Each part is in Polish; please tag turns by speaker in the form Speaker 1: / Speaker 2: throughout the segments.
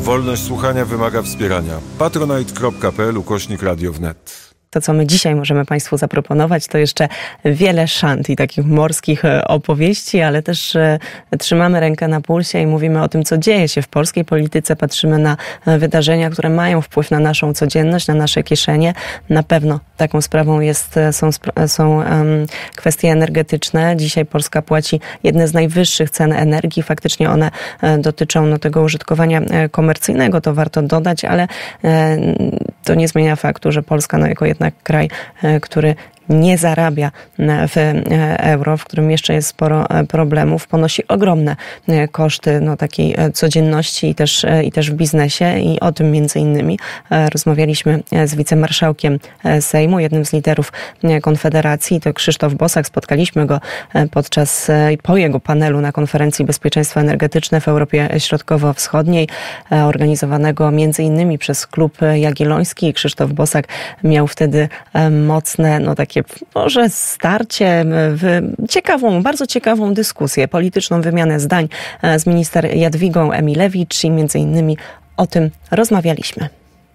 Speaker 1: Wolność słuchania wymaga wspierania. patronite.pl/Radio wnet.
Speaker 2: To, co my dzisiaj możemy Państwu zaproponować, to jeszcze wiele szant i takich morskich opowieści, ale też trzymamy rękę na pulsie i mówimy o tym, co dzieje się w polskiej polityce. Patrzymy na wydarzenia, które mają wpływ na naszą codzienność, na nasze kieszenie. Na pewno taką sprawą są kwestie energetyczne. Dzisiaj Polska płaci jedne z najwyższych cen energii. Faktycznie one dotyczą tego użytkowania komercyjnego, to warto dodać, ale to nie zmienia faktu, że Polska jako jednak kraj, który nie zarabia w euro, w którym jeszcze jest sporo problemów, ponosi ogromne koszty takiej codzienności i też w biznesie i o tym między innymi rozmawialiśmy z wicemarszałkiem Sejmu, jednym z liderów Konfederacji, to Krzysztof Bosak. Spotkaliśmy go po jego panelu na konferencji Bezpieczeństwo energetyczne w Europie Środkowo-Wschodniej, organizowanego między innymi przez Klub Jagielloński. Krzysztof Bosak miał wtedy mocne, takie może starcie, bardzo ciekawą dyskusję, polityczną wymianę zdań z minister Jadwigą Emilewicz i między innymi o tym rozmawialiśmy.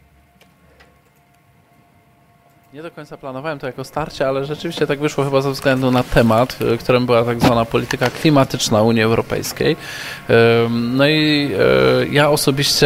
Speaker 3: Nie do końca planowałem to jako starcie, ale rzeczywiście tak wyszło chyba ze względu na temat, którym była tak zwana polityka klimatyczna Unii Europejskiej. No i ja osobiście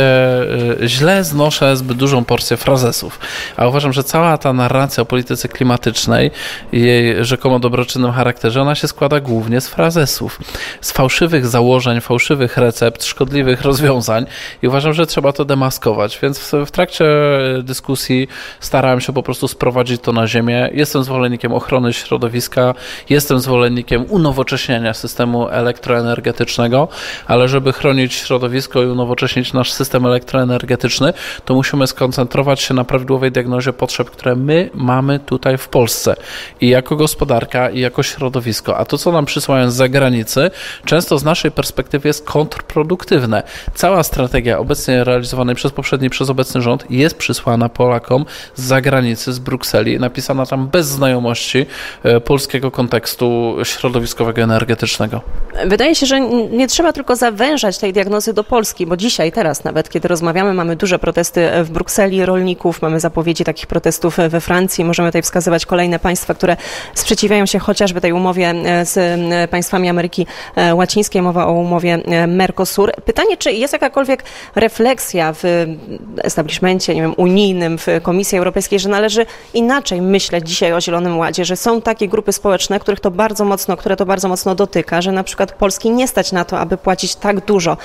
Speaker 3: źle znoszę zbyt dużą porcję frazesów, a uważam, że cała ta narracja o polityce klimatycznej i jej rzekomo dobroczynnym charakterze, ona się składa głównie z frazesów, z fałszywych założeń, fałszywych recept, szkodliwych rozwiązań i uważam, że trzeba to demaskować, więc w trakcie dyskusji starałem się po prostu sprowadzić to na ziemię. Jestem zwolennikiem ochrony środowiska, jestem zwolennikiem unowocześniania systemu elektroenergetycznego, ale żeby chronić środowisko i unowocześnić nasz system elektroenergetyczny, to musimy skoncentrować się na prawidłowej diagnozie potrzeb, które my mamy tutaj w Polsce i jako gospodarka, i jako środowisko. A to, co nam przysyłają z zagranicy, często z naszej perspektywy jest kontrproduktywne. Cała strategia obecnie realizowanej przez poprzedni, przez obecny rząd jest przysłana Polakom z zagranicy, z Brukseli, napisana tam bez znajomości polskiego kontekstu środowiskowego, energetycznego.
Speaker 2: Wydaje się, że nie trzeba tylko zawężać tej diagnozy do Polski, bo dzisiaj, teraz nawet, kiedy rozmawiamy, mamy duże protesty w Brukseli rolników, mamy zapowiedzi takich protestów we Francji. Możemy tutaj wskazywać kolejne państwa, które sprzeciwiają się chociażby tej umowie z państwami Ameryki Łacińskiej, mowa o umowie Mercosur. Pytanie, czy jest jakakolwiek refleksja w establishmencie, unijnym, w Komisji Europejskiej, że należy inaczej myśleć dzisiaj o Zielonym Ładzie, że są takie grupy społeczne, które to bardzo mocno dotyka, że na przykład Polski nie stać na to, aby płacić tak dużo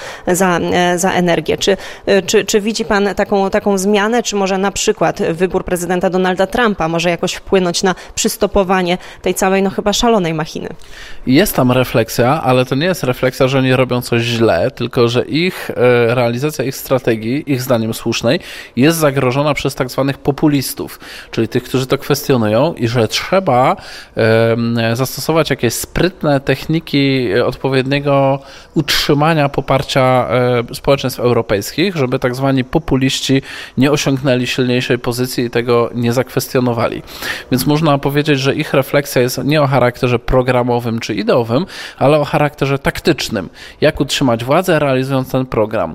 Speaker 2: za energię. Czy widzi pan taką zmianę, czy może na przykład wybór prezydenta Donalda Trumpa może jakoś wpłynąć na przystopowanie tej całej chyba szalonej machiny?
Speaker 3: Jest tam refleksja, ale to nie jest refleksja, że oni robią coś źle, tylko że realizacja ich strategii, ich zdaniem słusznej, jest zagrożona przez tak zwanych populistów, czyli tych, którzy to kwestionują i że trzeba zastosować jakieś sprytne techniki odpowiedniego utrzymania poparcia społeczeństw europejskich, żeby tak zwani populiści nie osiągnęli silniejszej pozycji i tego nie zakwestionowali. Więc można powiedzieć, że ich refleksja jest nie o charakterze programowym czy ideowym, ale o charakterze taktycznym. Jak utrzymać władzę, realizując ten program.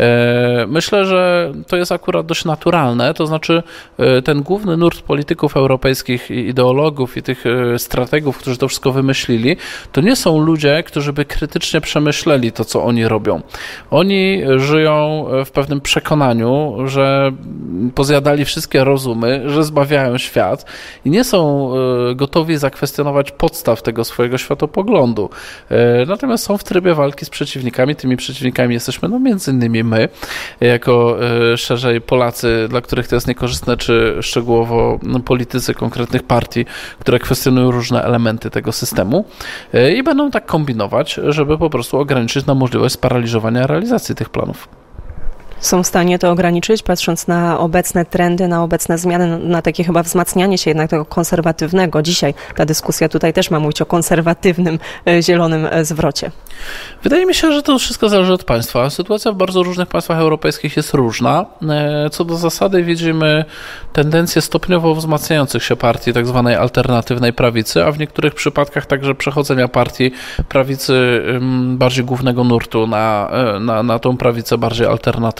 Speaker 3: Myślę, że to jest akurat dość naturalne, to znaczy ten główny nurt polityków europejskich i ideologów i tych strategów, którzy to wszystko wymyślili, to nie są ludzie, którzy by krytycznie przemyśleli to, co oni robią. Oni żyją w pewnym przekonaniu, że pozjadali wszystkie rozumy, że zbawiają świat i nie są gotowi zakwestionować podstaw tego swojego światopoglądu. Natomiast są w trybie walki z przeciwnikami. Tymi przeciwnikami jesteśmy między innymi my, jako szerzej Polacy, dla których to jest niekorzystne, czy szczegółowo politycy konkretnych partii, które kwestionują różne elementy tego systemu i będą tak kombinować, żeby po prostu ograniczyć nam możliwość sparaliżowania realizacji tych planów.
Speaker 2: Są w stanie to ograniczyć, patrząc na obecne trendy, na obecne zmiany, na takie chyba wzmacnianie się jednak tego konserwatywnego. Dzisiaj ta dyskusja tutaj też ma mówić o konserwatywnym, zielonym zwrocie.
Speaker 3: Wydaje mi się, że to wszystko zależy od państwa. Sytuacja w bardzo różnych państwach europejskich jest różna. Co do zasady widzimy tendencję stopniowo wzmacniających się partii tak zwanej alternatywnej prawicy, a w niektórych przypadkach także przechodzenia partii prawicy bardziej głównego nurtu na tą prawicę bardziej alternatywną.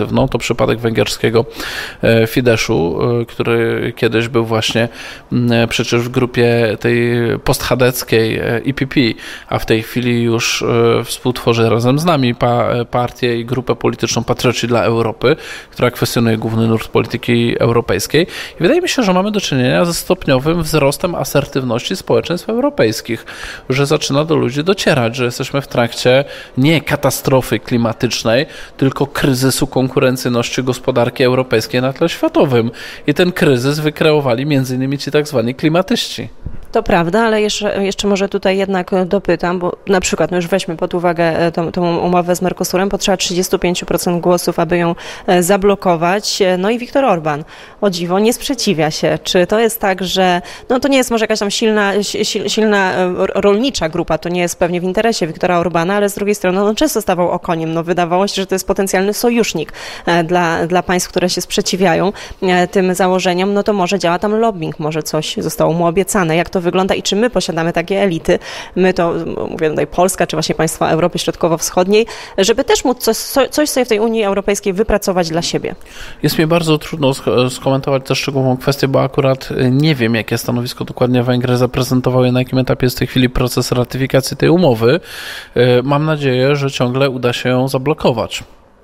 Speaker 3: konserwatywną. To przypadek węgierskiego Fideszu, który kiedyś był właśnie przecież w grupie tej posthadeckiej EPP, a w tej chwili już współtworzy razem z nami partię i grupę polityczną Patrioci dla Europy, która kwestionuje główny nurt polityki europejskiej. I wydaje mi się, że mamy do czynienia ze stopniowym wzrostem asertywności społeczeństw europejskich, że zaczyna do ludzi docierać, że jesteśmy w trakcie nie katastrofy klimatycznej, tylko kryzysu konkurencyjności gospodarki europejskiej na tle światowym. I ten kryzys wykreowali m.in. ci tak zwani klimatyści.
Speaker 2: To prawda, ale jeszcze może tutaj jednak dopytam, bo na przykład, no już weźmy pod uwagę tą umowę z Mercosurem, potrzeba 35% głosów, aby ją zablokować. No i Viktor Orbán, o dziwo, nie sprzeciwia się. Czy to jest tak, że no to nie jest może jakaś tam silna rolnicza grupa, to nie jest pewnie w interesie Viktora Orbána, ale z drugiej strony on często stawał okoniem. No wydawało się, że to jest potencjalny sojusznik dla państw, które się sprzeciwiają tym założeniom, no to może działa tam lobbying, może coś zostało mu obiecane. Jak to wygląda i czy my posiadamy takie elity, my to, mówię tutaj Polska, czy właśnie państwa Europy Środkowo-Wschodniej, żeby też móc coś sobie w tej Unii Europejskiej wypracować dla siebie?
Speaker 3: Jest mi bardzo trudno skomentować tę szczegółową kwestię, bo akurat nie wiem, jakie stanowisko dokładnie Węgry zaprezentowały, na jakim etapie jest w tej chwili proces ratyfikacji tej umowy. Mam nadzieję, że ciągle uda się ją zablokować.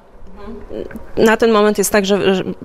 Speaker 2: Na ten moment jest tak, że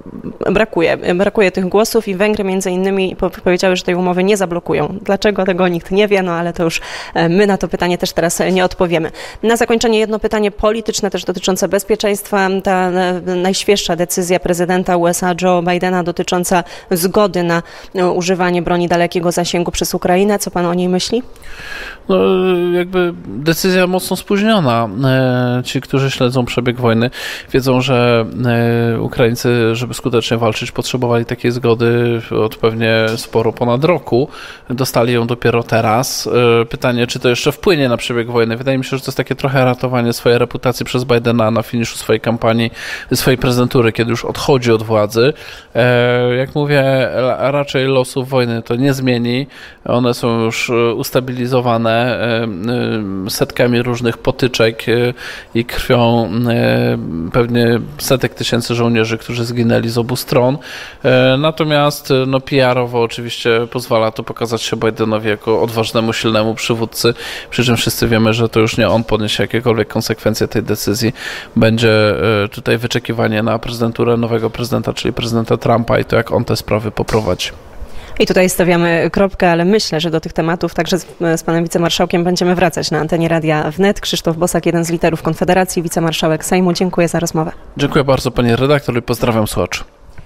Speaker 2: brakuje tych głosów i Węgry między innymi powiedziały, że tej umowy nie zablokują. Dlaczego? Tego nikt nie wie, no ale to już my na to pytanie też teraz nie odpowiemy. Na zakończenie jedno pytanie polityczne też dotyczące bezpieczeństwa. Ta najświeższa decyzja prezydenta USA Joe Bidena dotycząca zgody na używanie broni dalekiego zasięgu przez Ukrainę. Co pan o niej myśli?
Speaker 3: No, jakby decyzja mocno spóźniona. Ci, którzy śledzą przebieg wojny, wiedzą, że Ukraińcy, żeby skutecznie walczyć, potrzebowali takiej zgody od pewnie sporo ponad roku. Dostali ją dopiero teraz. Pytanie, czy to jeszcze wpłynie na przebieg wojny. Wydaje mi się, że to jest takie trochę ratowanie swojej reputacji przez Bidena na finiszu swojej kampanii, swojej prezydentury, kiedy już odchodzi od władzy. Jak mówię, raczej losów wojny to nie zmieni. One są już ustabilizowane setkami różnych potyczek i krwią pewnie setek tysięcy żołnierzy, którzy zginęli z obu stron. Natomiast no, PR-owo oczywiście pozwala to pokazać się Bidenowi jako odważnemu, silnemu przywódcy, przy czym wszyscy wiemy, że to już nie on poniesie jakiekolwiek konsekwencje tej decyzji. Będzie tutaj wyczekiwanie na prezydenturę nowego prezydenta, czyli prezydenta Trumpa i to, jak on te sprawy poprowadzi.
Speaker 2: I tutaj stawiamy kropkę, ale myślę, że do tych tematów także z panem wicemarszałkiem będziemy wracać na antenie Radia Wnet. Krzysztof Bosak, jeden z liderów Konfederacji, wicemarszałek Sejmu. Dziękuję za rozmowę.
Speaker 3: Dziękuję bardzo, pani redaktor, i pozdrawiam słuchaczy.